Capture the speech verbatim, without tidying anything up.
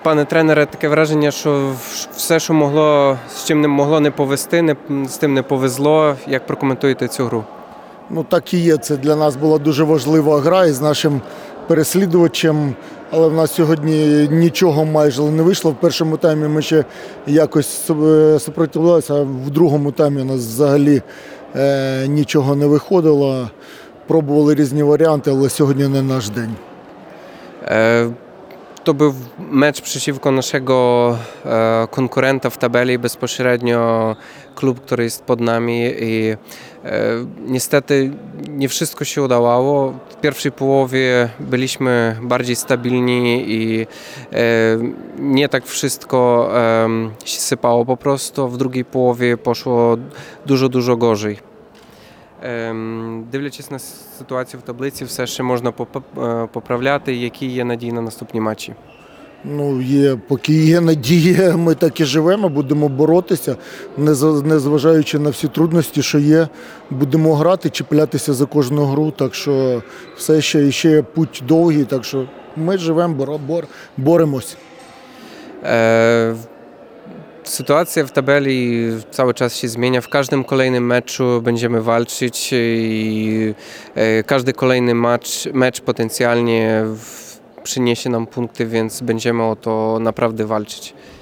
Пане тренере, таке враження, що все, що могло, з чим не могло не повезти, не, з тим не повезло. Як прокоментуєте цю гру? Ну так і є. Це для нас була дуже важлива гра із нашим переслідувачем. Але в нас сьогодні нічого майже не вийшло. В першому таймі ми ще якось супротивлялися, а в другому таймі у нас взагалі е, нічого не виходило. Пробували різні варіанти, але сьогодні не наш день. E, To był mecz przeciwko naszego e, konkurenta w tabeli, bezpośrednio klub, który jest pod nami i e, niestety nie wszystko się udało. W pierwszej połowie byliśmy bardziej stabilni i e, nie tak wszystko e, się sypało po prostu. W drugiej połowie poszło dużo, dużo gorzej. Дивлячись на ситуацію в таблиці, все ще можна поправляти. Які є надії на наступні матчі? Ну, є, поки є надія, ми так і живемо, будемо боротися, незважаючи на всі трудності, що є. Будемо грати, чіплятися за кожну гру, так що все ще, ще путь довгий, так що ми живемо, бор, бор, боремось. Е... Sytuacja w tabeli cały czas się zmienia. W każdym kolejnym meczu będziemy walczyć i każdy kolejny mecz, mecz potencjalnie przyniesie nam punkty, więc będziemy o to naprawdę walczyć.